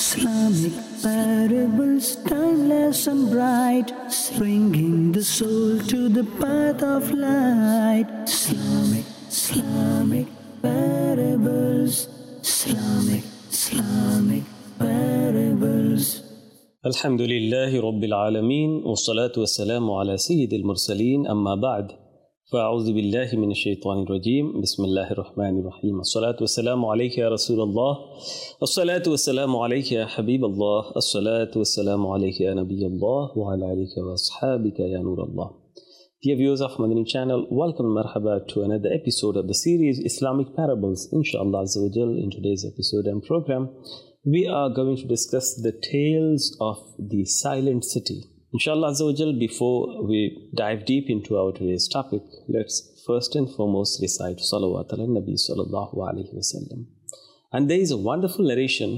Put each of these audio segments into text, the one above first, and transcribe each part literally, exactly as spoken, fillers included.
Islamic parables, timeless and bright, bringing the soul to the path of light. Islamic, Islamic parables, Islamic, Islamic parables. Alhamdulillahi Rabbil Alameen, wassalatu wassalamu ala Sayyidil Mursaleen, amma ba'd. فأعوذ بالله من الشيطان الرجيم بسم الله الرحمن الرحيم الصلاة والسلام عليك يا رسول الله الصلاة والسلام عليك يا حبيب الله الصلاة والسلام عليك يا نبي الله وعلى آلك وأصحابك يا نور الله. Dear viewers of Madani channel, welcome marhaba to another episode of the series Islamic Parables. Inshallah Azza wa Jal, in today's episode and program, we are going to discuss the tales of the silent city. Inshallah Azza wa Jal, before we dive deep into our today's topic, let's first and foremost recite Salawat ala Nabi Sallallahu Alaihi Wasallam. And there is a wonderful narration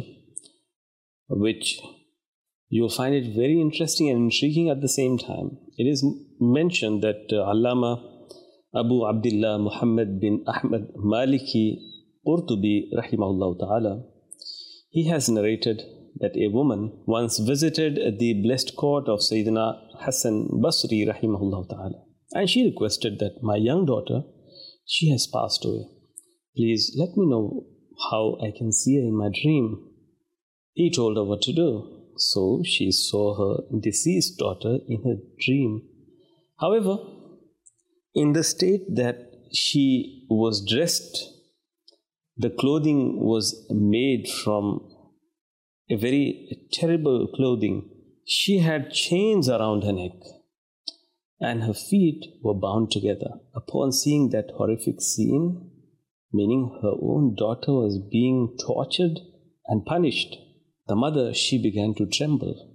which you'll find it very interesting and intriguing at the same time. It is mentioned that uh, Allama Abu Abdullah Muhammad bin Ahmad Maliki Qurtubi Rahimahullah Ta'ala, he has narrated that a woman once visited the blessed court of Sayyidina Hassan Basri Rahimahullah Ta'ala, and she requested that my young daughter, she has passed away. Please let me know how I can see her in my dream. He told her what to do. So she saw her deceased daughter in her dream. However, in the state that she was dressed, the clothing was made from a very terrible clothing. She had chains around her neck and her feet were bound together. Upon seeing that horrific scene, meaning her own daughter was being tortured and punished, the mother, she began to tremble.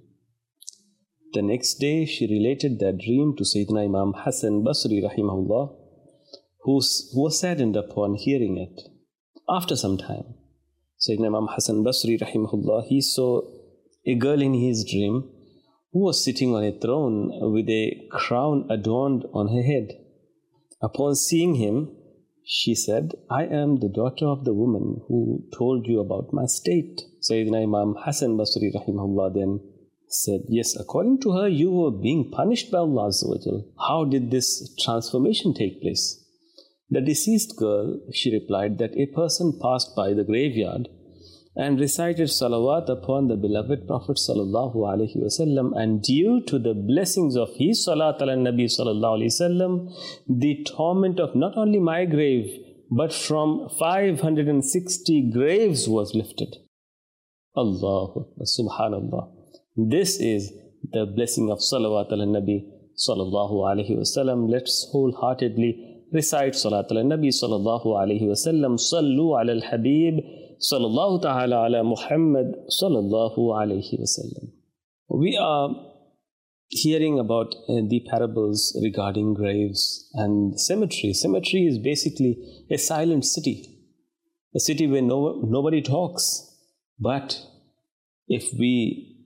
The next day, she related that dream to Sayyidina Imam Hassan Basri Rahimahullah, who was saddened upon hearing it. After some time, Sayyidina Imam Hassan Basri Rahimahullah, he saw a girl in his dream who was sitting on a throne with a crown adorned on her head. Upon seeing him, she said, I am the daughter of the woman who told you about my state. Sayyidina Imam Hassan Basri Rahimahullah then said, yes, according to her, you were being punished by Allah Azza wa Jal. How did this transformation take place? The deceased girl, she replied that a person passed by the graveyard and recited salawat upon the beloved Prophet Sallallahu Alaihi Wasallam, and due to the blessings of his salat ala Nabi Sallallahu Alaihi Wasallam, the torment of not only my grave, but from five hundred sixty graves was lifted. Allahu Akbar, Subhanallah. This is the blessing of salawat ala Nabi Sallallahu Alaihi Wasallam. Let's wholeheartedly recite Salat ala Nabi Sallallahu Alaihi Wasallam. Sallu ala al-Habib Sallallahu Ta'ala ala Muhammad Sallallahu Alaihi Wasallam. We are hearing about uh, the parables regarding graves and cemetery. Cemetery is basically a silent city, a city where no, nobody talks. But if we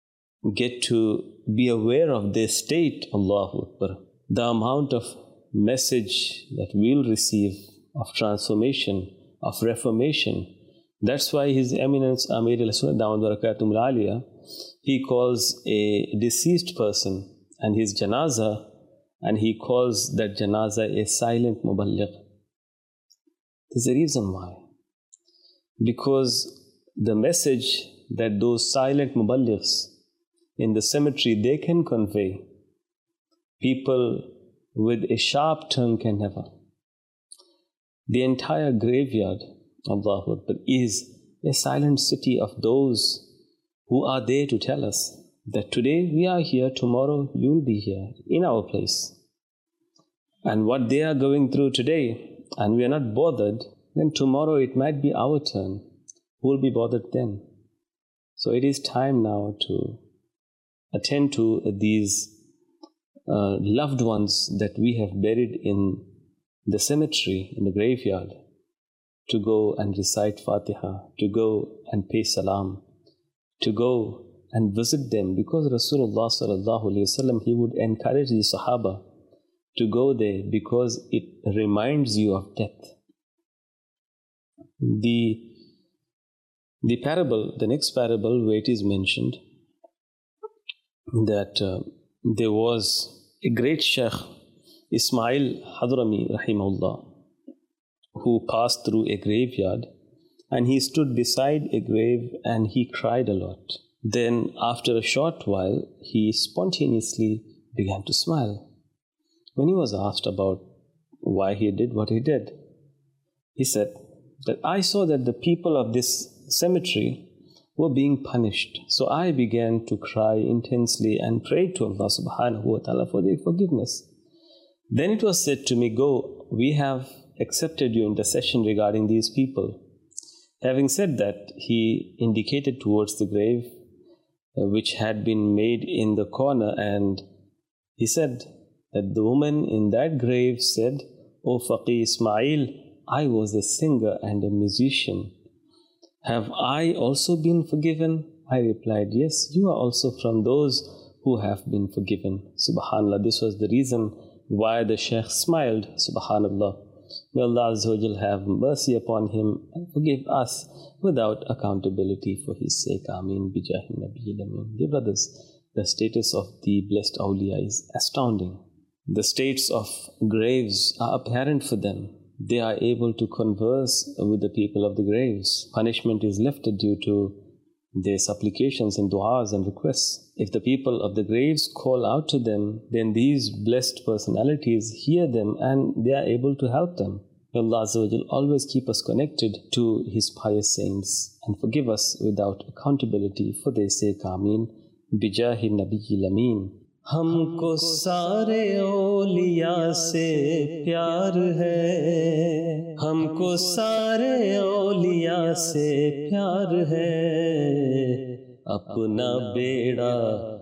get to be aware of their state, Allahu Akbar, the amount of message that we'll receive of transformation, of reformation. That's why His Eminence Amir al-Sunnah Dawud Barakatum al-Aliyah, he calls a deceased person and his janaza, and he calls that janaza a silent muballigh. There's a reason why. Because the message that those silent muballighs in the cemetery, they can convey, people with a sharp tongue can never. The entire graveyard, Allahu Akbar, is a silent city of those who are there to tell us that today we are here, tomorrow you will be here in our place. And what they are going through today, and we are not bothered, then tomorrow it might be our turn. Who will be bothered then? So it is time now to attend to these Uh, loved ones that we have buried in the cemetery, in the graveyard, to go and recite Fatiha, to go and pay salam, to go and visit them, because Rasulullah Sallallahu Alaihi Wasallam, he would encourage the Sahaba to go there because it reminds you of death. The The parable, the next parable, where it is mentioned that uh, there was a great Sheikh, Ismail Hadrami Rahimahullah, who passed through a graveyard, and he stood beside a grave and he cried a lot. Then after a short while, he spontaneously began to smile. When he was asked about why he did what he did, he said that I saw that the people of this cemetery were being punished. So I began to cry intensely and prayed to Allah subhanahu wa ta'ala for their forgiveness. Then it was said to me, go, we have accepted your intercession regarding these people. Having said that, he indicated towards the grave uh, which had been made in the corner, and he said that the woman in that grave said, O Faqih Ismail, I was a singer and a musician. Have I also been forgiven? I replied, yes, you are also from those who have been forgiven. Subhanallah, this was the reason why the Shaykh smiled. Subhanallah. May Allah Azza wa Jal have mercy upon him and forgive us without accountability for his sake. Ameen. Bijahi Nabiyil Ameen. Dear brothers, the status of the blessed awliya is astounding. The states of graves are apparent for them. They are able to converse with the people of the graves. Punishment is lifted due to their supplications and du'as and requests. If the people of the graves call out to them, then these blessed personalities hear them and they are able to help them. May Allah Azza wa Jal always keep us connected to His pious saints and forgive us without accountability for their sake. Ameen. Bijahi Nabiyil Ameen. ہم کو سارے اولیاء سے پیار ہے، ہم کو سارے اولیاء سے پیار ہے، اپنا بیڑا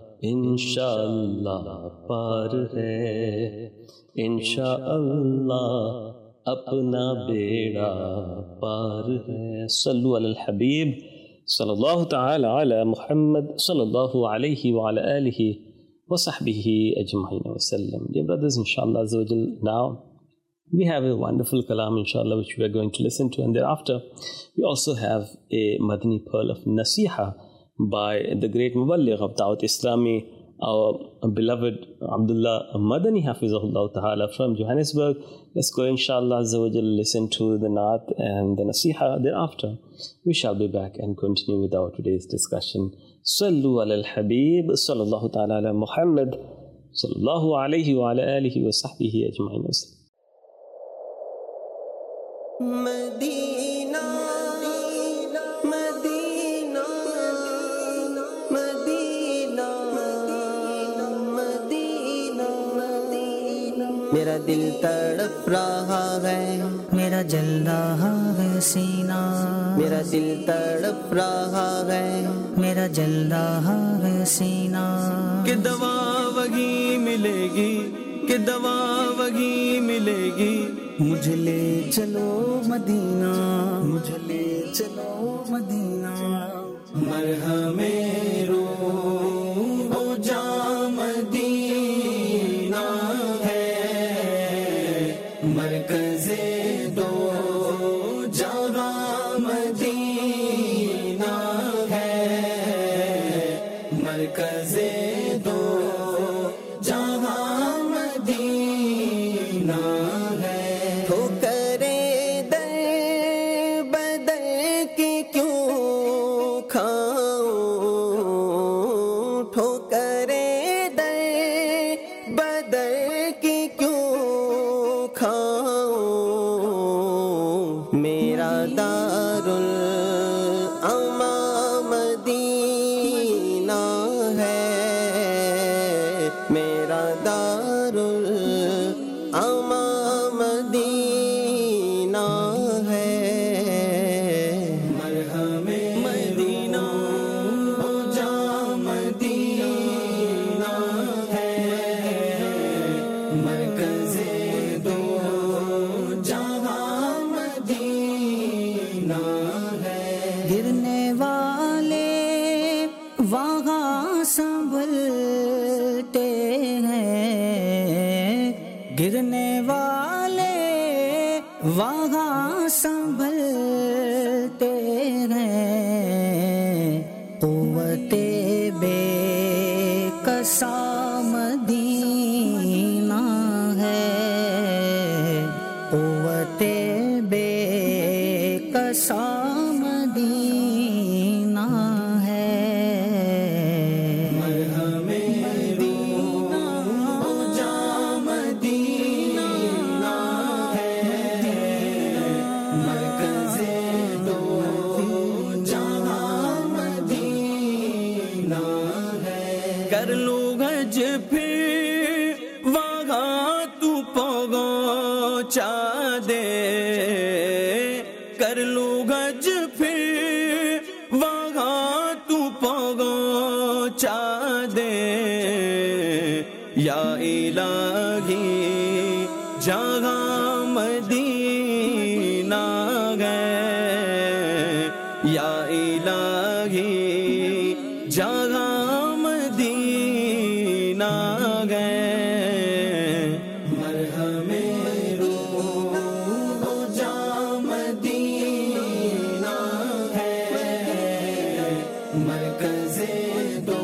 انشاءاللہ پار ہے، انشاءاللہ اپنا بیڑا پار ہے۔ صلو علی الحبیب صلی اللہ تعالی علی محمد صلی اللہ علیہ وعلی آلہ وَصَحْبِهِ أَجْمَعِينَ وَسَلَّمْ. Dear brothers, inshallah Azza wa Jal, now we have a wonderful kalam, inshallah, which we are going to listen to, and thereafter we also have a Madani pearl of Nasiha by the great Muballigh of Dawat Islami, our beloved Abdullah Madani Hafizahullah Ta'ala from Johannesburg. Let's go, inshallah Azza wa Jal, listen to the Naat and the Nasiha. Thereafter we shall be back and continue with our today's discussion. صلوا على الحبيب صلى الله تعالى على محمد صلى الله عليه وعلى آله وصحبه أجمعين وسلم. مدينة مدينة مدينة مدينة میرا دل تڑپ رہا ہے، میرا جل رہا ہے سینہ، میرا دل تڑپ رہا ہے، میرا جل رہا ہے سینہ، کہ دوا وہی ملے گی، کہ دوا وہی ملے گی، مجھے لے چلو مدینہ، مجھے لے چلو مدینہ، مرہم روح و جاں مدینہ ہے، مرکز دو جہاں مدینہ ہے، مرکز دو جہاں مدینہ ہے، ٹھوکریں در بدر کی کیوں کھاؤں، ٹھوکریں در بدر کی کیوں کھاؤں، میرا دار الامام مدینہ ہے، میرا دار الامام مدینہ ہے، مرہم مدینہ جاں مدینہ ہے، مرکز دو جہاں مدینہ ہے، گرنے والے وہاں سنبھلتے ہیں، گرنے والے وہاں سنبھلتے ہیں، جیسا مدینہ ہے، مرہم مدینہ جا مدینہ ہے، مرکز دو جہاں مدینہ ہے، کر لوں حج پھر وہاں تو پہنچا دے، کر لوں حج پھر وہاں تو پہنچا دے، یا الہی جہاں مدینہ ہے، یا الہی جہاں مدینہ ہے، مرہم روح جا مدینہ ہے، مرکز دو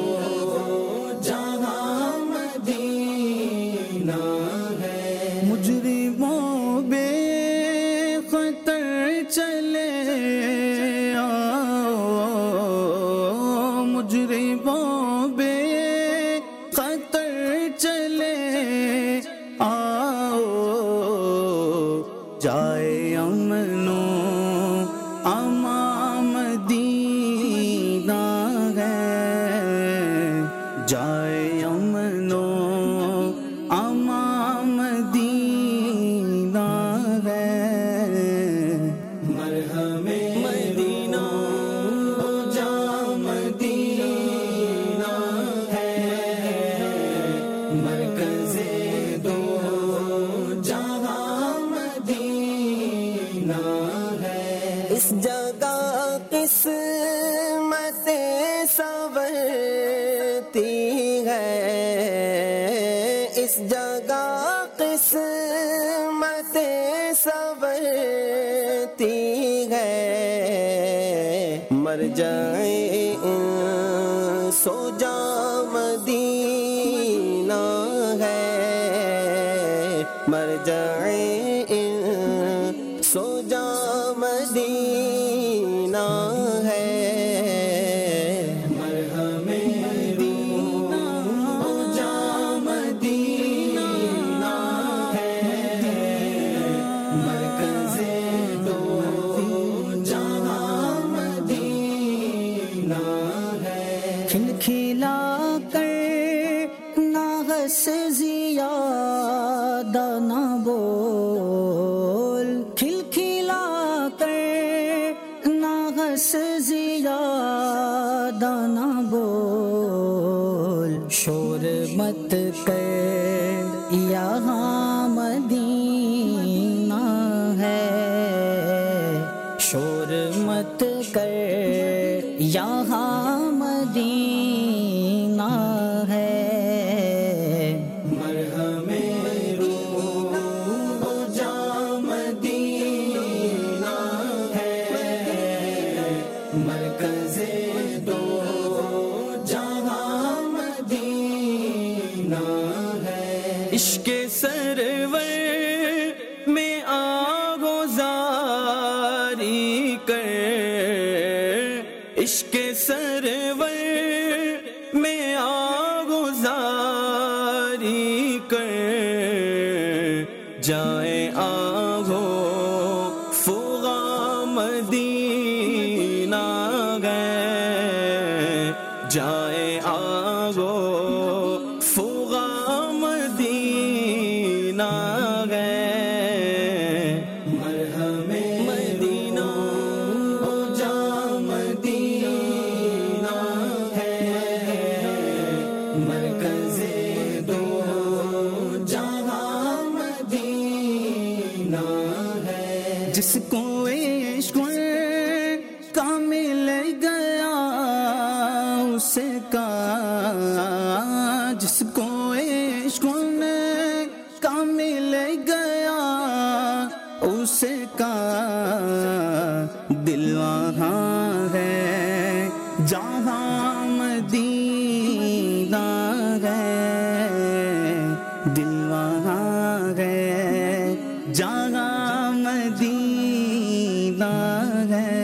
جہاں مدینہ ہے، مجرموں بے خطر چلے آؤ، مجرموں بے خطر چلے آؤ، جائے امن و امان مدینہ ہے، جائے امن و امان مدینہ ہے، مرہم مدینہ جا مدینہ ہے، مرکز دو جہاں مدینہ ہے، اس جگہ قسمتیں سنورتی ہے، اس جگہ قسمتیں سنورتی ہے، مر جائیں سو جا مدینہ ہے، مر جائیں سو جا مدینہ ہے، مرہم مدینہ جا مدینہ ہے، مرکز دو جہاں مدینہ ہے، کھل کھلا کر نہ ہنس زیادہ نہ بول، کھل کھلا کر نہ ہنس زیادہ نہ بول، شور مت کر یہاں مدینہ ہے، شور مت کر یہاں مدینہ ہے، مرہم روح جا مدینہ ہے، مرکز دو جہاں مدینہ ہے، عشق سرور میں آگوزاری کر، عشق سرور میں آگوزاری کر، جائے آگو فغا مدینہ گئے، جائے آگو فغا مدینہ گئے، مرہم مدینہ جا مدینہ ہے، مرکز دو جہاں مدینہ ہے، جس کو عشق کا مل گیا اسے کا، جس کو عشق کا مل گیا اسے کا، دل وہاں ہے جہاں مدینہ ہے، دل وہاں ہے جہاں مدینہ ہے،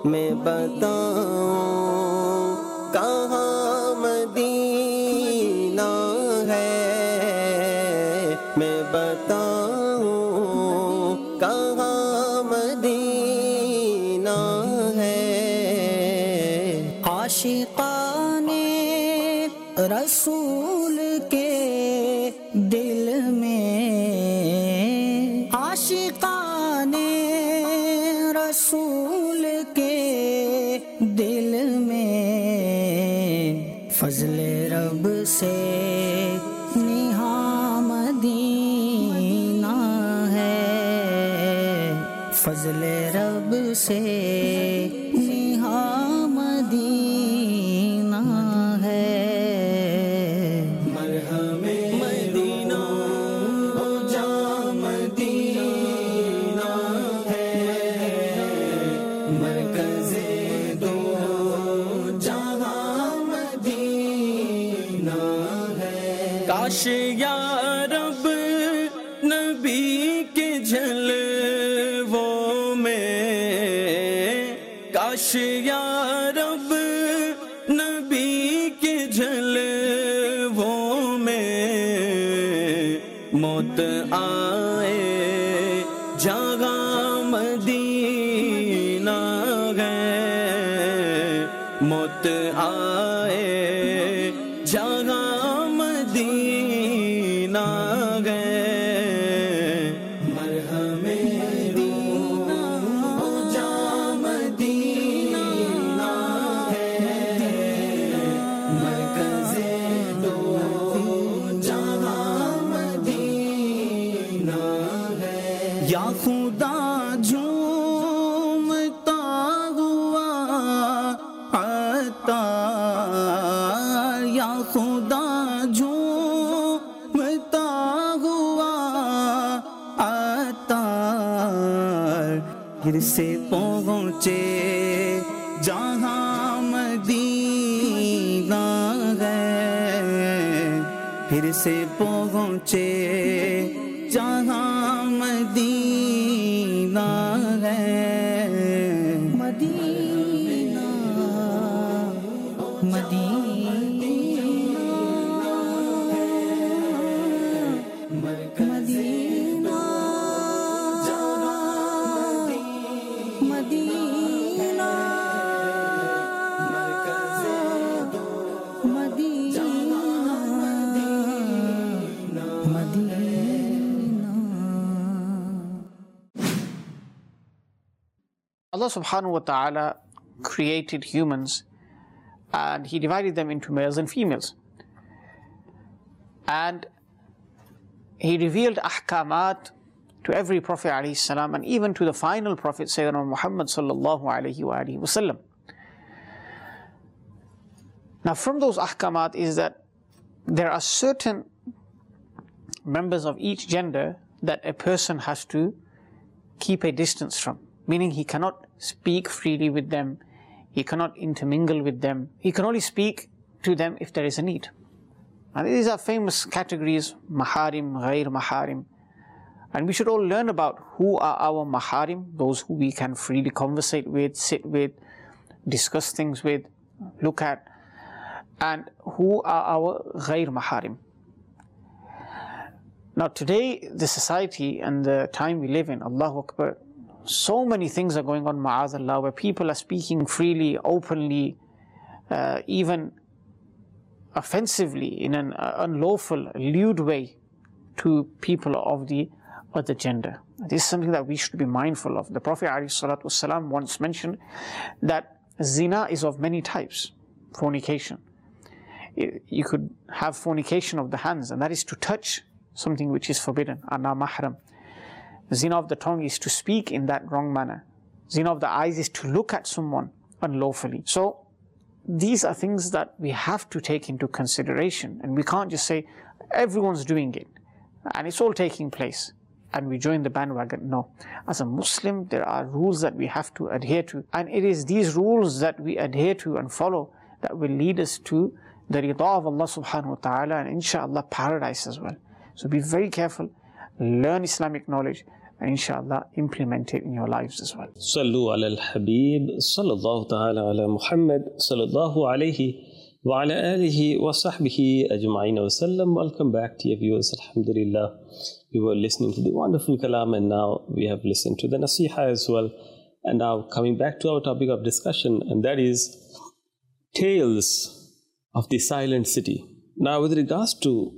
میں بتاؤں کہاں مدینہ ہے، میں بتاؤں کہاں مدینہ ہے۔ عاشقان رسول کے دل میں، عاشقان رسول کے دل میں فضل رب سے نہاں مدینہ ہے، فضل رب سے نہاں مدینہ ہے۔ مرہم مدینہ جا مدینہ ہے، مرکز دو جہاں مدینہ ہے۔ کاش یا رب نبی کے جلووں میں، کاش یا رب نبی کے جلووں میں موت آئے جہاں مدینہ ہے، موت آئے جہاں مدینہ ہے۔ مرہم مدینہ جا مدینہ ہے، مرکز دو جہاں مدینہ ہے۔ یا خدا جھومتا ہوا عطار، یا خدا جھومتا ہوا عطار، پھر سے پہنچے جہاں مدینہ ہے، پھر سے پہنچے جہاں مدینہ ہے۔ مدینہ مدینہ مدینہ مدینہ Allah subhanahu wa ta'ala created humans and He divided them into males and females. And He revealed ahkamat to every Prophet alayhi salam, and even to the final Prophet Sayyidina Muhammad sallallahu alayhi wa alihi wa sallam. Now from those ahkamat is that there are certain members of each gender that a person has to keep a distance from, meaning he cannot speak freely with them, he cannot intermingle with them, he can only speak to them if there is a need. And these are famous categories: maharim, ghair maharim. And we should all learn about who are our maharim, those who we can freely conversate with, sit with, discuss things with, look at, and who are our ghair maharim. Now today, the society and the time we live in, Allahu Akbar, so many things are going on, ma'azallah, where people are speaking freely, openly, uh, even offensively, in an uh, unlawful, lewd way to people of the other gender. This is something that we should be mindful of. The Prophet ﷺ once mentioned that zina is of many types. Fornication. You could have fornication of the hands, and that is to touch something which is forbidden, ana mahram. Zina of the tongue is to speak in that wrong manner. Zina of the eyes is to look at someone unlawfully. So these are things that we have to take into consideration, and we can't just say everyone's doing it and it's all taking place and we join the bandwagon. No. As a Muslim, there are rules that we have to adhere to, and it is these rules that we adhere to and follow that will lead us to the rida of Allah subhanahu wa ta'ala, and inshallah paradise as well. So be very careful, learn Islamic knowledge, and inshallah implement it in your lives as well. Sallu ala al-Habib, sallallahu ta'ala ala Muhammad, sallallahu alayhi wa ala alihi wa sahbihi ajma'in wa sallam. Welcome back, dear viewers. Alhamdulillah, we were listening to the wonderful kalam, and now we have listened to the nasiha as well. And now coming back to our topic of discussion, and that is tales of the silent city. Now, with regards to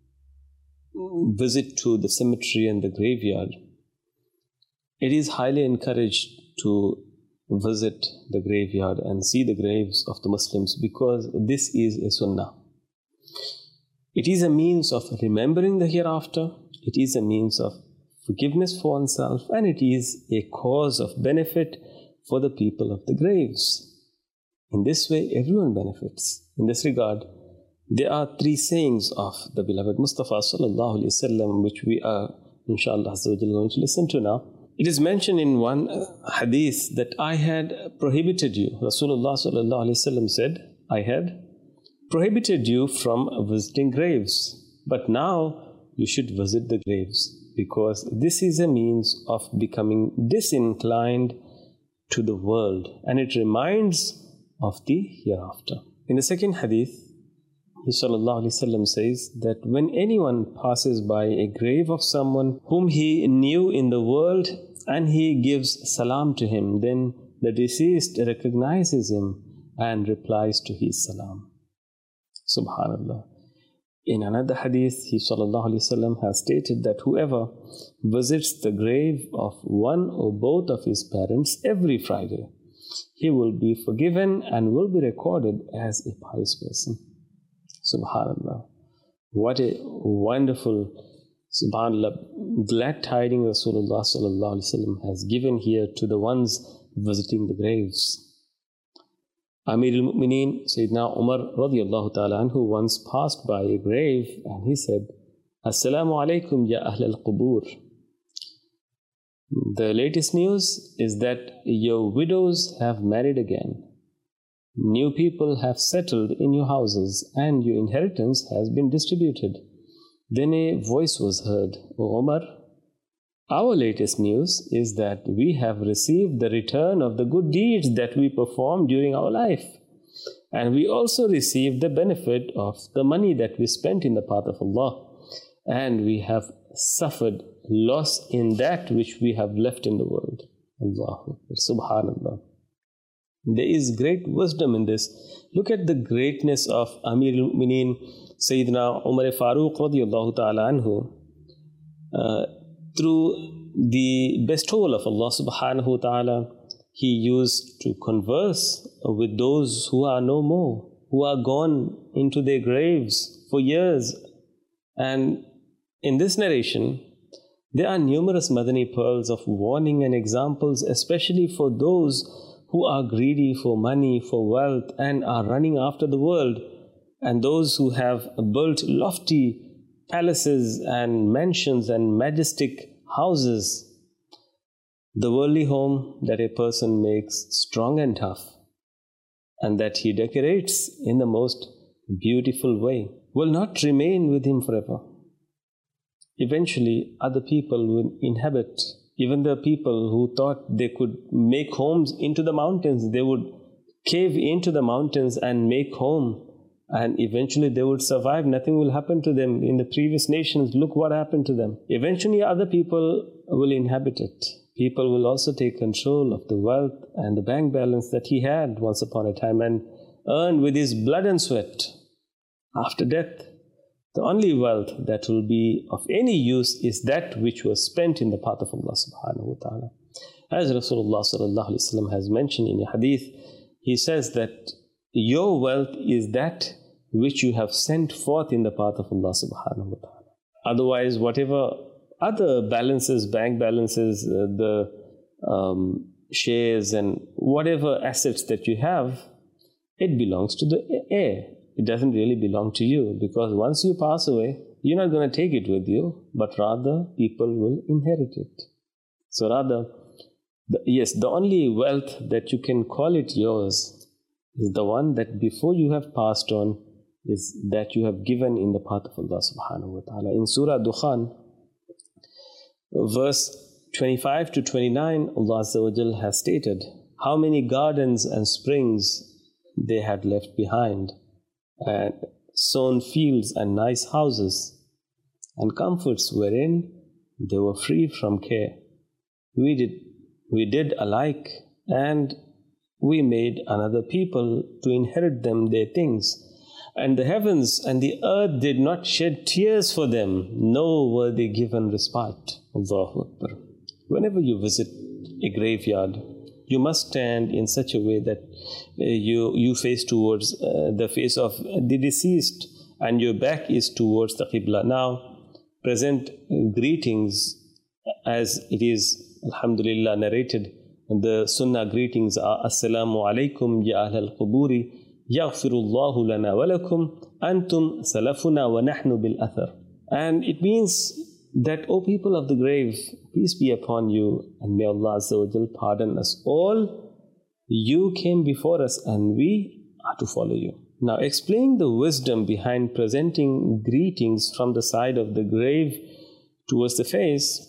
visit to the cemetery and the graveyard, it is highly encouraged to visit the graveyard and see the graves of the Muslims, because this is a sunnah. It is a means of remembering the hereafter, it is a means of forgiveness for oneself, and it is a cause of benefit for the people of the graves. In this way, everyone benefits. In this regard, there are three sayings of the beloved Mustafa sallallahu alaihi wasallam, which we are, inshallah, going to listen to now. It is mentioned in one hadith that I had prohibited you. Rasulullah sallallahu alaihi wasallam said, I had prohibited you from visiting graves, but now you should visit the graves, because this is a means of becoming disinclined to the world, and it reminds of the hereafter. In the second hadith, He sallallahu alaihi wasallam says that when anyone passes by a grave of someone whom he knew in the world and he gives salam to him, then the deceased recognizes him and replies to his salam. Subhanallah. In another hadith, he sallallahu alaihi wasallam has stated that whoever visits the grave of one or both of his parents every Friday, he will be forgiven and will be recorded as a pious person. Subhanallah. What a wonderful, subhanallah, glad tidings Rasulullah sallallahu alaihi wasallam has given here to the ones visiting the graves. Amir al-Mu'mineen, Sayyidina Umar radiyallahu ta'ala anhu, once passed by a grave and he said, Assalamu alaikum ya ahl al-qubur. The latest news is that your widows have married again. New people have settled in your houses and your inheritance has been distributed. Then a voice was heard, O Umar, our latest news is that we have received the return of the good deeds that we performed during our life. And we also received the benefit of the money that we spent in the path of Allah. And we have suffered loss in that which we have left in the world. Allahu Akbar, Subhanallah. There is great wisdom in this. Look at the greatness of Amir al-Mu'mineen, Sayyidina Umar Farooq radiyallahu ta'ala anhu. Uh, through the bestowal of Allah subhanahu wa ta'ala, he used to converse with those who are no more, who are gone into their graves for years. And in this narration, there are numerous Madani pearls of warning and examples, especially for those who are greedy for money, for wealth, and are running after the world, and those who have built lofty palaces and mansions and majestic houses. The worldly home that a person makes strong and tough, and that he decorates in the most beautiful way, will not remain with him forever. Eventually, other people will inhabit. Even the people who thought they could make homes into the mountains, they would cave into the mountains and make home. And eventually they would survive. Nothing will happen to them. In the previous nations, look what happened to them. Eventually other people will inhabit it. People will also take control of the wealth and the bank balance that he had once upon a time and earn with his blood and sweat. After death, the only wealth that will be of any use is that which was spent in the path of Allah subhanahu wa ta'ala. As Rasulullah sallallahu alaihi wasallam has mentioned in a hadith, he says that your wealth is that which you have sent forth in the path of Allah subhanahu wa ta'ala. Otherwise, whatever other balances, bank balances, uh, the um, shares and whatever assets that you have, it belongs to the heir. It doesn't really belong to you, because once you pass away, you're not going to take it with you, but rather people will inherit it. So rather, the, yes, the only wealth that you can call it yours is the one that before you have passed on is that you have given in the path of Allah subhanahu wa ta'ala. In Surah Dukhan, verse twenty-five to twenty-nine, Allah Azza wa Jal has stated how many gardens and springs they had left behind, and sown fields and nice houses, and comforts wherein they were free from care. We did, we did alike, and we made another people to inherit them their things. And the heavens and the earth did not shed tears for them, nor were they given respite. Allahu Akbar. Whenever you visit a graveyard, you must stand in such a way that uh, you, you face towards uh, the face of the deceased and your back is towards the Qibla. Now, present greetings as it is, alhamdulillah, narrated. The Sunnah greetings are Assalamu alaikum ya ahl al-quburi, yaghfirullahu lana wa lakum, antum salafuna wa nahnu bil athar. And it means that, O people of the grave, peace be upon you, and may Allah Azza wa Jal pardon us all. You came before us and we are to follow you. Now, explain the wisdom behind presenting greetings from the side of the grave towards the face.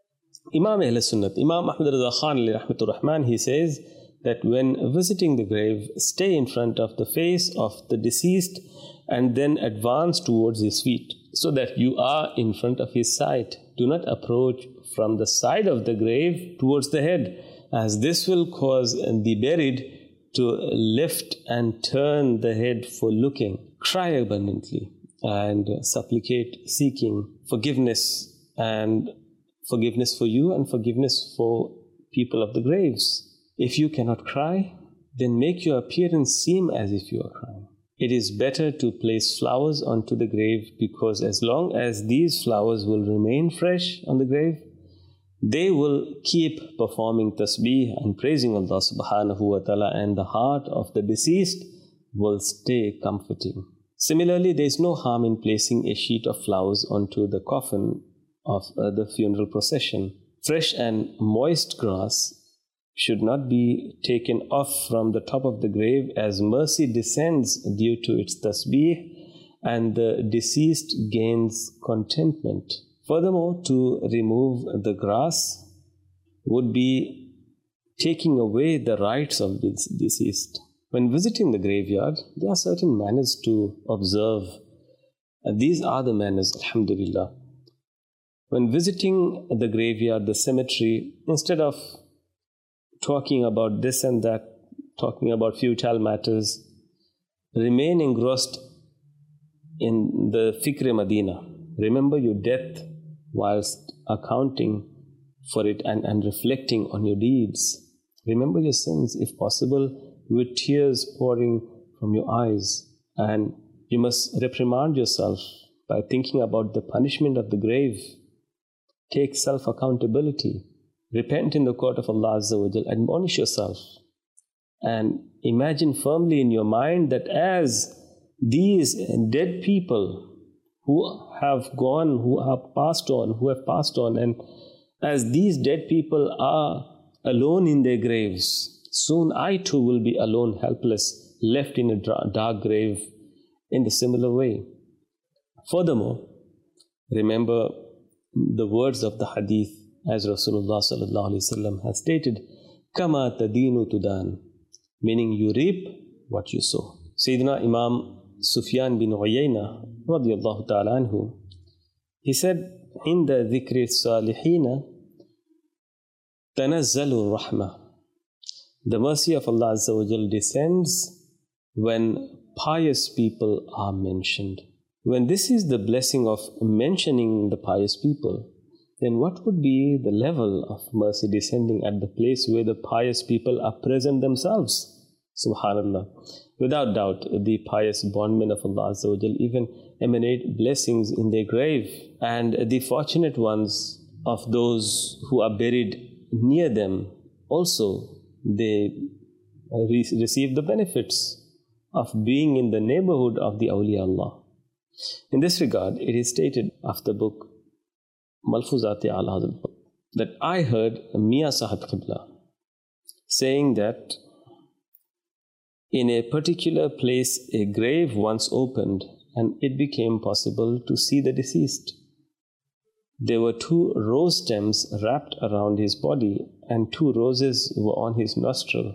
Imam Ahl Sunnat, Imam Ahmad Reza Khan alayhi rahmatur rahman, he says that when visiting the grave, stay in front of the face of the deceased and then advance towards his feet, so that you are in front of his sight. Do not approach from the side of the grave towards the head, as this will cause the buried to lift and turn the head for looking. Cry abundantly and supplicate, seeking forgiveness, and forgiveness for you and forgiveness for people of the graves. If you cannot cry, then make your appearance seem as if you are crying. It is better to place flowers onto the grave, because as long as these flowers will remain fresh on the grave, they will keep performing tasbih and praising Allah subhanahu wa ta'ala, and the heart of the deceased will stay comforting. Similarly, there is no harm in placing a sheet of flowers onto the coffin of uh, the funeral procession. Fresh and moist grass should not be taken off from the top of the grave, as mercy descends due to its tasbih and the deceased gains contentment. Furthermore, to remove the grass would be taking away the rights of the deceased. When visiting the graveyard, there are certain manners to observe. And these are the manners, alhamdulillah. When visiting the graveyard, the cemetery, instead of talking about this and that, talking about futile matters, remain engrossed in the Fikr Madina. Remember your death whilst accounting for it and, and reflecting on your deeds. Remember your sins, if possible, with tears pouring from your eyes. And you must reprimand yourself by thinking about the punishment of the grave. Take self-accountability. Repent in the court of Allah Azza wa Jal. Admonish yourself. And imagine firmly in your mind that as these dead people who have gone, who have passed on, who have passed on, and as these dead people are alone in their graves, soon I too will be alone, helpless, left in a dark grave in the similar way. Furthermore, remember the words of the hadith, as Rasulullah sallallahu alaihi wasallam has stated, "Kama tadinu tudan," meaning you reap what you sow. Sayyidina Imam Sufyan bin Uyayna radiyallahu ta'ala anhu, he said, "Inda dhikri salihina tanazzalu rahmah." The mercy of Allah Azza wa Jal descends when pious people are mentioned. When this is the blessing of mentioning the pious people, then what would be the level of mercy descending at the place where the pious people are present themselves? Subhanallah. Without doubt, the pious bondmen of Allah Azza wa Jal even emanate blessings in their grave, and the fortunate ones of those who are buried near them also, they re- receive the benefits of being in the neighborhood of the awliya Allah. In this regard, it is stated of the book Malfuzat al Hazrat that I heard Mian Sahib Qibla saying that in a particular place a grave once opened and it became possible to see the deceased. there were two rose stems wrapped around his body, and two roses were on his nostril.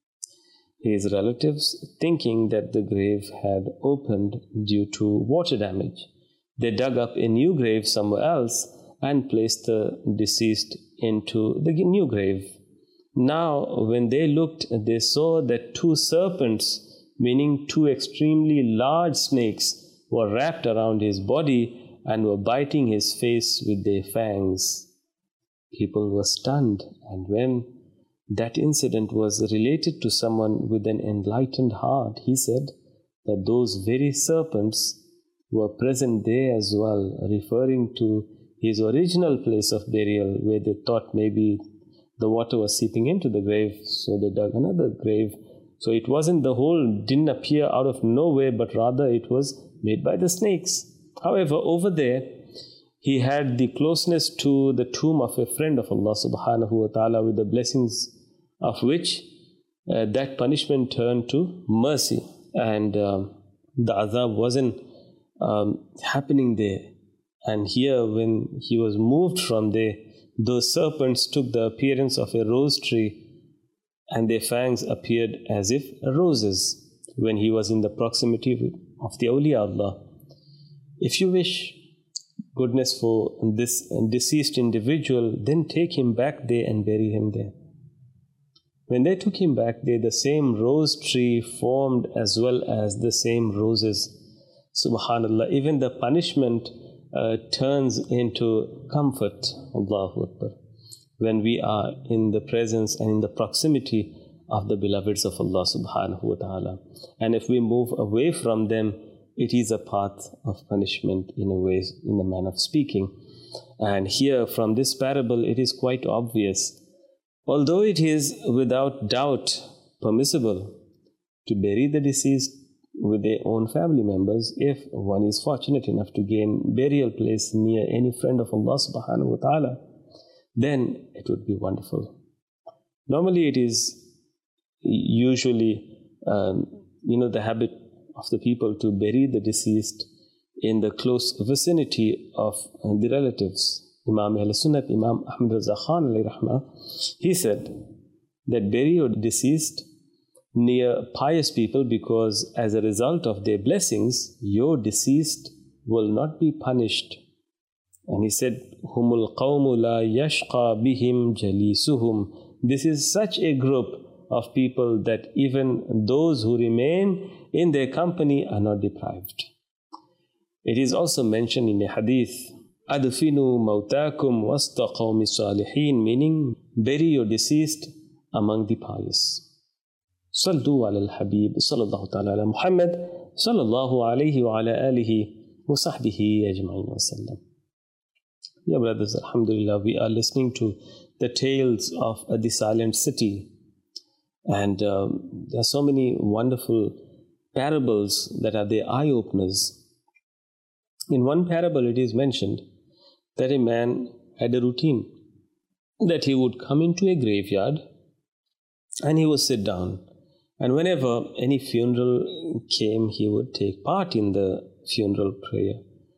His relatives, thinking that the grave had opened due to water damage, they dug up a new grave somewhere else and placed the deceased into the new grave. Now, when they looked, they saw that two serpents, meaning two extremely large snakes, were wrapped around his body and were biting his face with their fangs. People were stunned, and when that incident was related to someone with an enlightened heart, he said that those very serpents were present there as well, referring to his original place of burial, where they thought maybe the water was seeping into the grave, so they dug another grave. So it wasn't the hole didn't appear out of nowhere, but rather it was made by the snakes. However, over there, he had the closeness to the tomb of a friend of Allah subhanahu wa ta'ala, with the blessings of which uh, that punishment turned to mercy. And um, the azab wasn't um, happening there. And here, when he was moved from there, those serpents took the appearance of a rose tree, and their fangs appeared as if roses when he was in the proximity of the awliya Allah. If you wish goodness for this deceased individual, then take him back there and bury him there. When they took him back there, the same rose tree formed as well as the same roses. Subhanallah, even the punishment uh, turns into comfort. Allahu Akbar. When we are in the presence and in the proximity of the beloveds of Allah subhanahu wa ta'ala. And if we move away from them, it is a path of punishment in a way, in a manner of speaking. And here from this parable, it is quite obvious. Although it is without doubt permissible to bury the deceased with their own family members, if one is fortunate enough to gain burial place near any friend of Allah subhanahu wa ta'ala, then it would be wonderful. Normally it is usually, um, you know, the habit of the people to bury the deceased in the close vicinity of uh, the relatives. Imam Ahl Sunnat, Imam Ahmad Raza Khan alayhi rahmah, he said that bury your deceased near pious people, because as a result of their blessings, your deceased will not be punished. And he said, Humul qawmu la yashqa bihim jalisuhum. This is such a group of people that even those who remain in their company are not deprived. It is also mentioned in a hadith, Adfinu mautakum wasta qawmi salihin, meaning bury your deceased among the pious. Sallu ala al-Habib, sallallahu ta'ala ala Muhammad, sallallahu alayhi wa ala alihi wa sahbihi ajma'in wa sallam. Yeah, brothers, alhamdulillah, we are listening to the tales of uh, the silent city. And um, there are so many wonderful parables that are the eye-openers. In one parable, it is mentioned that a man had a routine, that he would come into a graveyard and he would sit down. And whenever any funeral came, he would take part in the funeral prayer.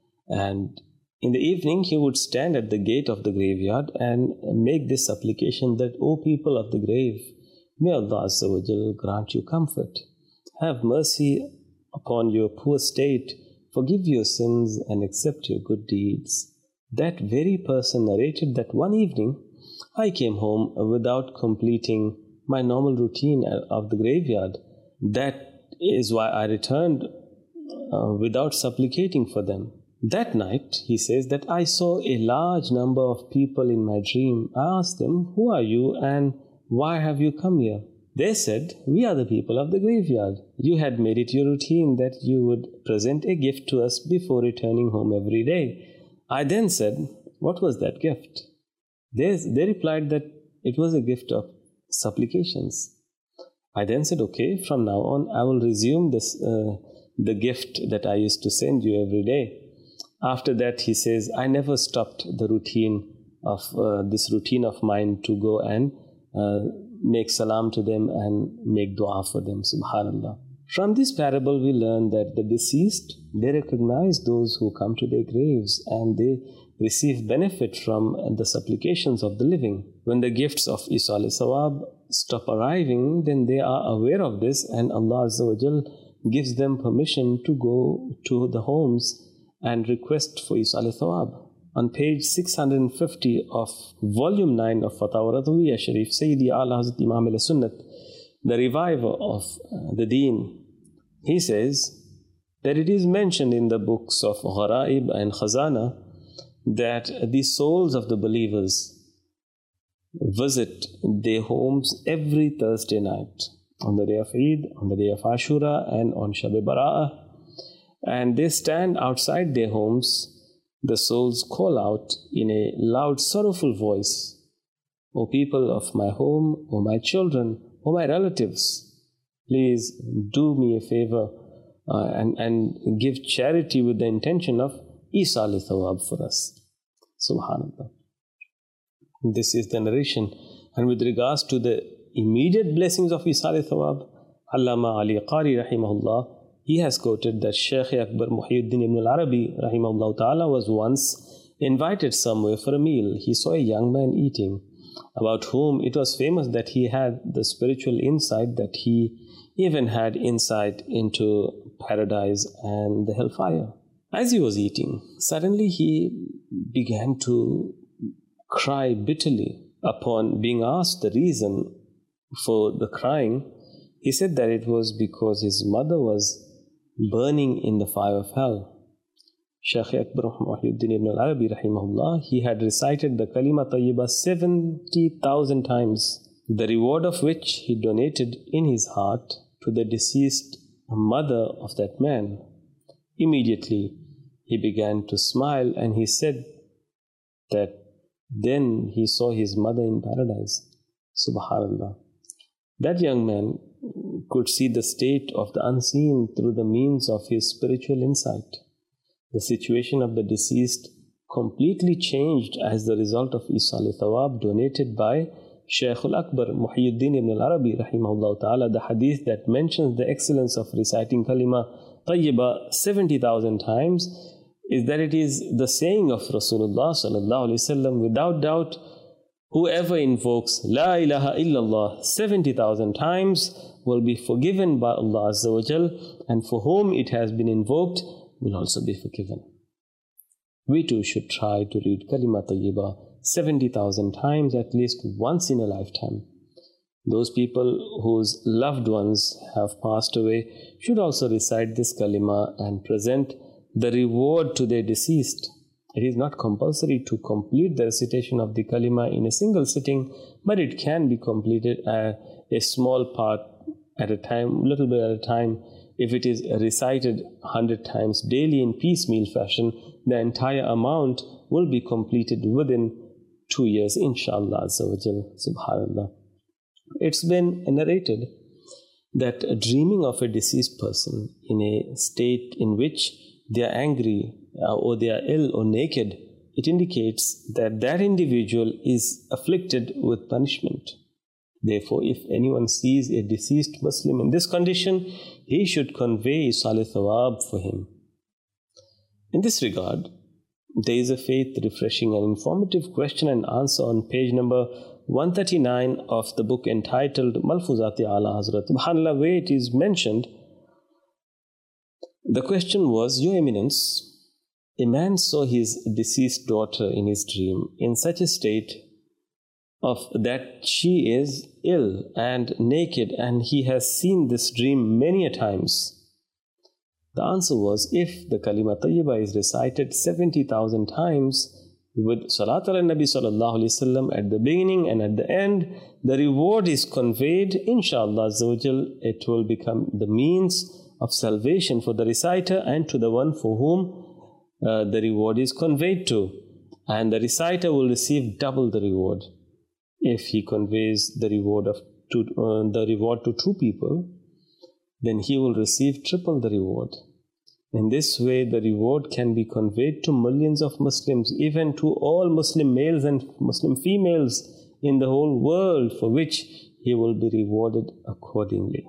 And in the evening, he would stand at the gate of the graveyard and make this supplication that, O people of the grave, may Allah Azza wa Jal grant you comfort. Have mercy upon your poor state, forgive your sins and accept your good deeds. That very person narrated that one evening, I came home without completing my normal routine of the graveyard. That is why I returned uh, without supplicating for them. That night, he says, that I saw a large number of people in my dream. I asked them, who are you and why have you come here? They said, we are the people of the graveyard. You had made it your routine that you would present a gift to us before returning home every day. I then said, what was that gift? They, they replied that it was a gift of supplications. I then said, okay, from now on, I will resume this, uh, the gift that I used to send you every day. After that, he says, I never stopped the routine of uh, this routine of mine to go and uh, make salam to them and make dua for them, subhanallah. From this parable, we learn that the deceased, they recognize those who come to their graves and they, receive benefit from the supplications of the living. When the gifts of Isal Sawab stop arriving, then they are aware of this, and Allah Azza wa Jal gives them permission to go to the homes and request for Isal Sawab. On page six hundred fifty of volume nine of Fatawa Radawiyya Sharif, Sayyidi A'la Hazrat Imam al-Sunnat, the reviver of the deen, he says that it is mentioned in the books of Gharaib and Khazana that the souls of the believers visit their homes every Thursday night, on the day of Eid, on the day of Ashura, and on Shab-e Bara'ah. And they stand outside their homes. The souls call out in a loud, sorrowful voice, "O people of my home, O my children, O my relatives, please do me a favor uh, and, and give charity with the intention of Isal Thawab for us." Subhanallah. This is the narration. And with regards to the immediate blessings of Isal Thawab, Allama Ali Qari rahimahullah, he has quoted that Shaykh Akbar Muhyiddin ibn al-Arabi rahimahullah ta'ala was once invited somewhere for a meal. He saw a young man eating, about whom it was famous that he had the spiritual insight, that he even had insight into paradise and the hellfire. As he was eating, suddenly he began to cry bitterly. Upon being asked the reason for the crying, he said that it was because his mother was burning in the fire of hell. Shaykh Akbar Muhyiddin ibn al-Arabi rahimahullah, he had recited the Kalima Tayyibah seventy thousand times, the reward of which he donated in his heart to the deceased mother of that man. Immediately, he began to smile, and he said that then he saw his mother in paradise. Subhanallah. That young man could see the state of the unseen through the means of his spiritual insight. The situation of the deceased completely changed as the result of Isal Thawab donated by Shaykh al-Akbar Muhyiddin ibn al-Arabi rahimahullah ta'ala. The hadith that mentions the excellence of reciting Kalima Tayyibah seventy thousand times is that it is the saying of Rasulullah sallallahu alaihi wasallam. Without doubt, whoever invokes La ilaha illallah seventy thousand times will be forgiven by Allah Azza wa Jal, and for whom it has been invoked will also be forgiven. We too should try to read Kalima Tayyibah seventy thousand times at least once in a lifetime. Those people whose loved ones have passed away should also recite this Kalima and present the reward to their deceased. It is not compulsory to complete the recitation of the Kalima in a single sitting, but it can be completed a, a small part at a time, little bit at a time. If it is recited a hundred times daily in piecemeal fashion, the entire amount will be completed within two years, inshallah Azza wa Jal. Subhanallah. It's been narrated that dreaming of a deceased person in a state in which they are angry uh, or they are ill or naked, it indicates that that individual is afflicted with punishment. Therefore, if anyone sees a deceased Muslim in this condition, he should convey Isal Thawab for him. In this regard, there is a faith refreshing and informative question and answer on page number one thirty-nine of the book entitled Malfuzat-e A'la Hazrat. SubhanAllah, where it is mentioned, the question was, Your Eminence, a man saw his deceased daughter in his dream in such a state of that she is ill and naked, and he has seen this dream many a times. The answer was, if the Kalima Tayyibah is recited seventy thousand times with Salat ala Nabi sallallahu alaihi wasallam at the beginning and at the end, the reward is conveyed, inshallah Azza wa Jal, it will become the means of salvation for the reciter and to the one for whom uh, the reward is conveyed to. And the reciter will receive double the reward. If he conveys the reward of two, uh, the reward to two people, then he will receive triple the reward. In this way, the reward can be conveyed to millions of Muslims, even to all Muslim males and Muslim females in the whole world, for which he will be rewarded accordingly.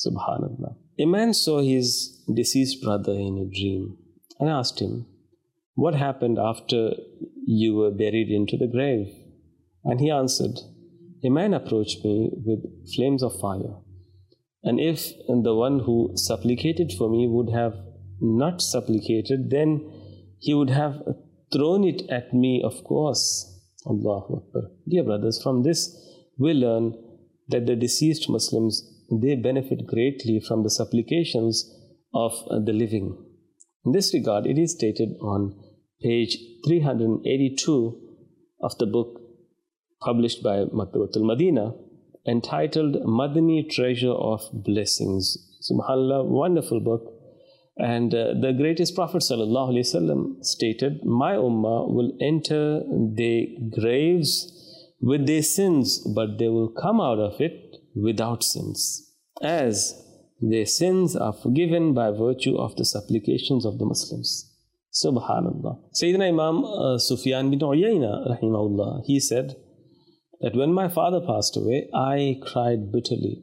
Subhanallah. A man saw his deceased brother in a dream and asked him, what happened after you were buried into the grave? And he answered, a man approached me with flames of fire. And if the one who supplicated for me would have not supplicated, then he would have thrown it at me, of course. Allahu Akbar. Dear brothers, from this we learn that the deceased Muslims, they benefit greatly from the supplications of the living. In this regard, it is stated on page three hundred eighty-two of the book published by Maktabatul Madina, entitled Madani Treasure of Blessings. SubhanAllah, wonderful book. And uh, the greatest Prophet ﷺ stated, my ummah will enter their graves with their sins, but they will come out of it without sins, as their sins are forgiven by virtue of the supplications of the Muslims. Subhanallah. Sayyidina Imam uh, Sufyan bin Uyayna, rahimahullah, he said that when my father passed away, I cried bitterly.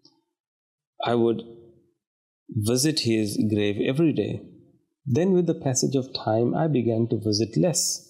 I would visit his grave every day. Then with the passage of time, I began to visit less.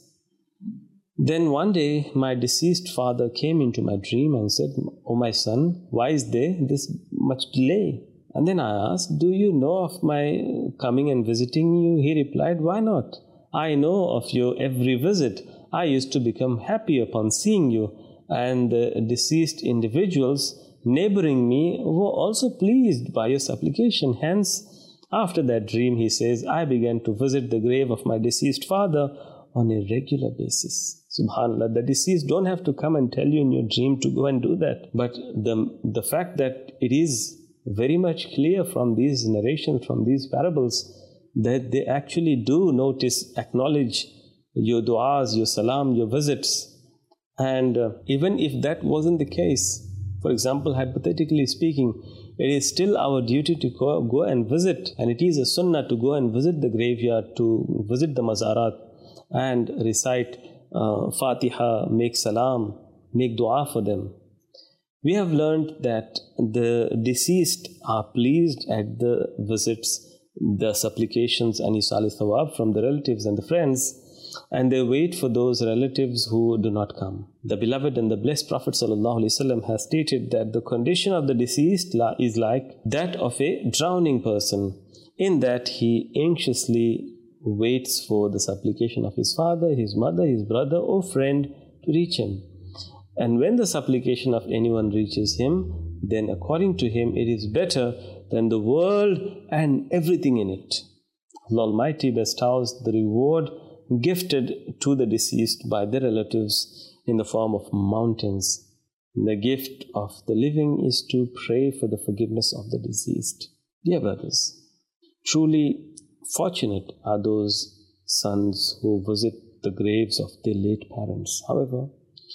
Then one day, my deceased father came into my dream and said, "Oh my son, why is there this much delay?" And then I asked, "Do you know of my coming and visiting you?" He replied, "Why not? I know of your every visit. I used to become happy upon seeing you, and the deceased individuals neighboring me were also pleased by your supplication. Hence, after that dream," he says, "I began to visit the grave of my deceased father on a regular basis." Subhanallah, the deceased don't have to come and tell you in your dream to go and do that. But the, the fact that it is very much clear from these narrations, from these parables, that they actually do notice, acknowledge your du'as, your salam, your visits. And uh, even if that wasn't the case, for example, hypothetically speaking, it is still our duty to go, go and visit. And it is a sunnah to go and visit the graveyard, to visit the mazarat and recite uh, Fatiha, make salam, make dua for them. We have learned that the deceased are pleased at the visits, the supplications and isal thawab from the relatives and the friends, and they wait for those relatives who do not come. The beloved and the blessed Prophet ﷺ has stated that the condition of the deceased is like that of a drowning person, in that he anxiously waits for the supplication of his father, his mother, his brother or friend to reach him. And when the supplication of anyone reaches him, then according to him it is better than the world and everything in it. Allah Almighty bestows the reward gifted to the deceased by their relatives in the form of mountains. The gift of the living is to pray for the forgiveness of the deceased. Dear brothers, truly fortunate are those sons who visit the graves of their late parents. However,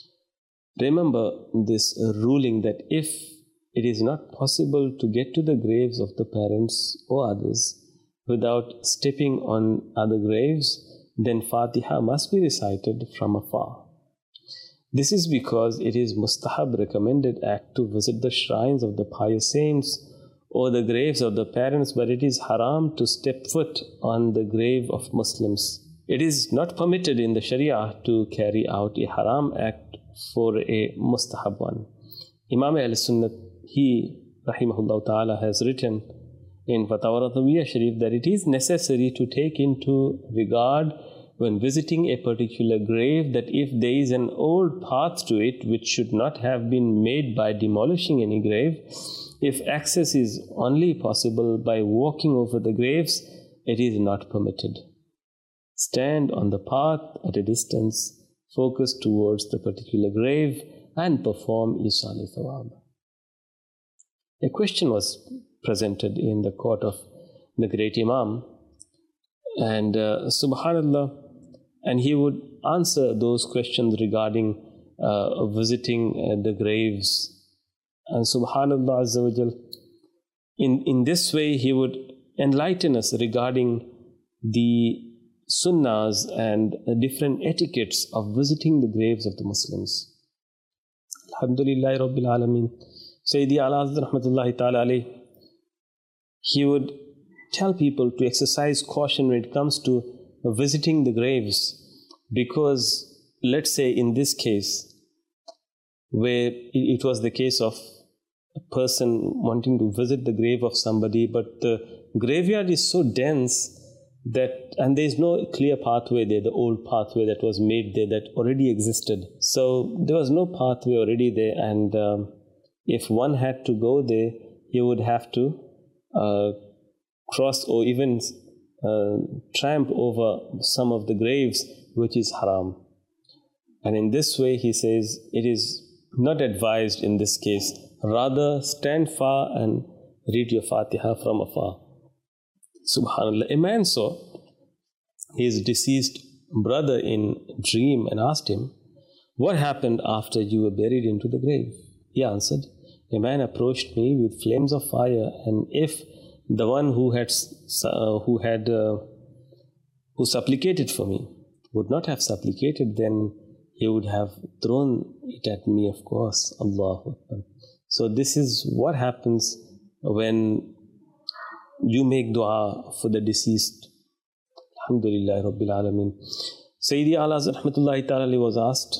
remember this ruling that if it is not possible to get to the graves of the parents or others without stepping on other graves, then Fatiha must be recited from afar. This is because it is mustahab, recommended act to visit the shrines of the pious saints or the graves of the parents, but it is haram to step foot on the grave of Muslims. It is not permitted in the Sharia to carry out a haram act for a mustahab one. Imam al-Sunnah, he, rahimahullah ta'ala, has written in Fatawa Ratawiyya Sharif that it is necessary to take into regard when visiting a particular grave that if there is an old path to it which should not have been made by demolishing any grave, if access is only possible by walking over the graves, it is not permitted. Stand on the path at a distance, focus towards the particular grave and perform isal thawab. A question was presented in the court of the great Imam, and uh, subhanallah, and he would answer those questions regarding uh, visiting uh, the graves. And subhanallah azza wa jal, in, in this way he would enlighten us regarding the sunnahs and uh, different etiquettes of visiting the graves of the Muslims. Alhamdulillahi Rabbil Alameen. Sayyidi Ala Hazrat Rahmatullahi Ta'ala alayh, he would tell people to exercise caution when it comes to visiting the graves, because let's say in this case, where it was the case of a person wanting to visit the grave of somebody, but the graveyard is so dense that, and there is no clear pathway there, the old pathway that was made there that already existed. So there was no pathway already there, and um, if one had to go there, he would have to uh, cross or even uh, tramp over some of the graves, which is haram. And in this way, he says, it is not advised in this case. Rather, stand far and read your Fatiha from afar. Subhanallah. A man saw his deceased brother in dream and asked him, "What happened after you were buried into the grave?" He answered, "A man approached me with flames of fire, and if the one who had uh, who had uh, who supplicated for me would not have supplicated, then he would have thrown it at me, of course." Allahu Akbar. So this is what happens when you make dua for the deceased. Alhamdulillah Rabbil Alameen. Sayyidi Al-Azhar Rahmatullahi Ta'ala was asked,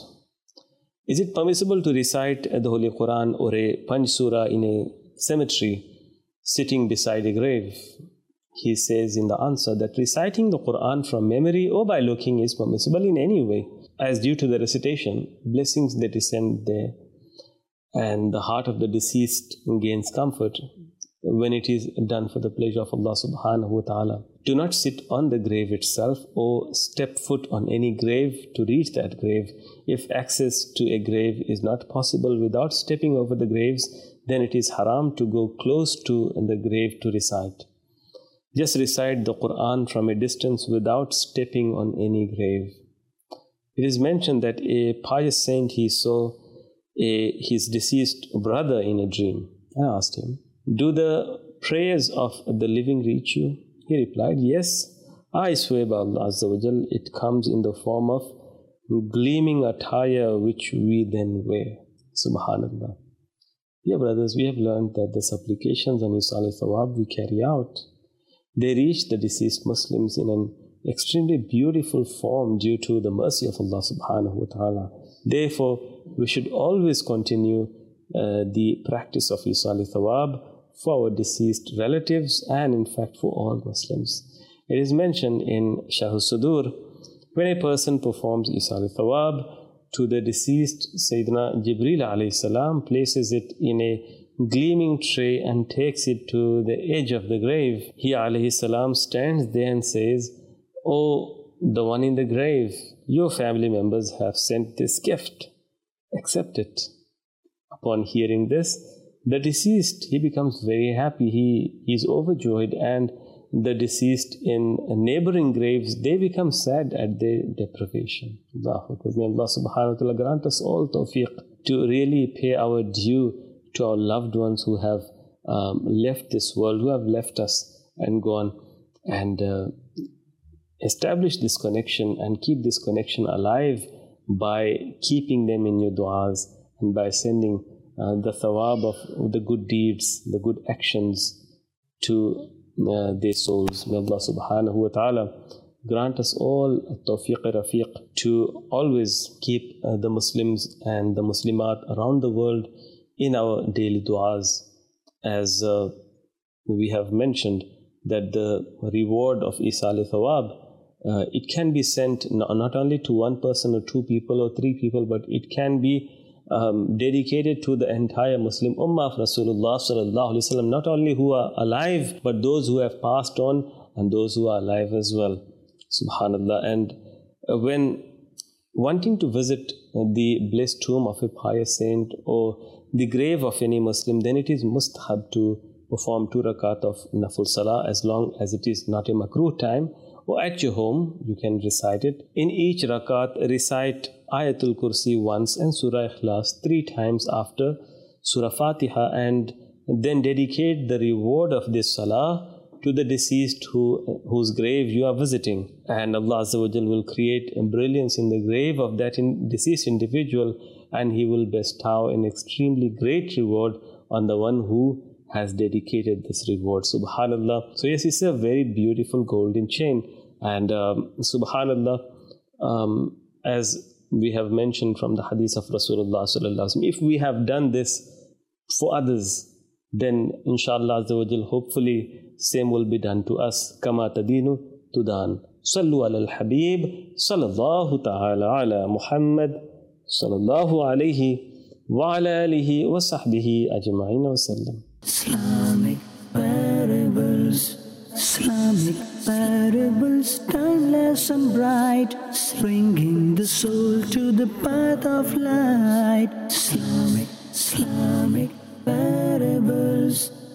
is it permissible to recite the Holy Quran or a Panj Surah in a cemetery sitting beside a grave? He says in the answer that reciting the Quran from memory or by looking is permissible in any way, as due to the recitation, blessings that descend there, and the heart of the deceased gains comfort when it is done for the pleasure of Allah subhanahu wa ta'ala. Do not sit on the grave itself or step foot on any grave to reach that grave. If access to a grave is not possible without stepping over the graves, then it is haram to go close to the grave to recite. Just recite the Quran from a distance without stepping on any grave. It is mentioned that a pious saint, he saw a, his deceased brother in a dream. I asked him, "Do the prayers of the living reach you?" He replied, "Yes, I swear by Allah Azza wa Jal, it comes in the form of gleaming attire which we then wear." Subhanallah. Dear brothers, we have learned that the supplications and Isal Thawab we carry out, they reach the deceased Muslims in an extremely beautiful form due to the mercy of Allah subhanahu wa ta'ala. Therefore, we should always continue uh, the practice of Isal Thawab for our deceased relatives and in fact for all Muslims. It is mentioned in Sharh Sudur, when a person performs Isal Thawab to the deceased, Sayyidina Jibreel alayhi salam places it in a gleaming tray and takes it to the edge of the grave. He alayhi salam stands there and says, "Oh, the one in the grave, your family members have sent this gift. Accept it." Upon hearing this, the deceased, he becomes very happy. He is overjoyed, and the deceased in neighboring graves, they become sad at their deprivation. Allahu Akbar. May Allah subhanahu wa ta'ala grant us all tawfiq to really pay our due to our loved ones who have um, left this world, who have left us and gone, and uh, establish this connection and keep this connection alive by keeping them in your du'as and by sending uh, the thawab of the good deeds, the good actions to uh, their souls. May Allah subhanahu wa ta'ala grant us all tawfiq rafiq to always keep uh, the Muslims and the Muslimat around the world in our daily du'as. As uh, we have mentioned, that the reward of Isal Thawab, uh, it can be sent not only to one person or two people or three people, but it can be um, dedicated to the entire Muslim Ummah of Rasulullah sallallahu alaihi wasallam, not only who are alive, but those who have passed on and those who are alive as well. Subhanallah. And uh, when wanting to visit the blessed tomb of a pious saint or the grave of any Muslim, then it is mustahab to perform two rakat of nafil salah, as long as it is not a makruh time, or at your home you can recite it. In each rakat, recite Ayatul Kursi once and Surah Ikhlas three times after Surah Fatiha, and then dedicate the reward of this salah to the deceased who, whose grave you are visiting. And Allah Azza wa Jal will create a brilliance in the grave of that in, deceased individual, and He will bestow an extremely great reward on the one who has dedicated this reward. Subhanallah. So yes, it's a very beautiful golden chain And um, subhanallah, um, as we have mentioned from the hadith of Rasulullah sallallahu alaihi wasallam, if we have done this for others, then inshallah azza wa jal, hopefully same will be done to us. Kama tadinu tudan. Sallu ala al-habib sallallahu ta'ala ala Muhammad sallallahu alayhi wa ala alihi wa sahbihi ajma'in wa sallam. Islamic parables, Islamic parables, timeless and bright, bringing the soul to the path of light. Islamic, Islamic parables.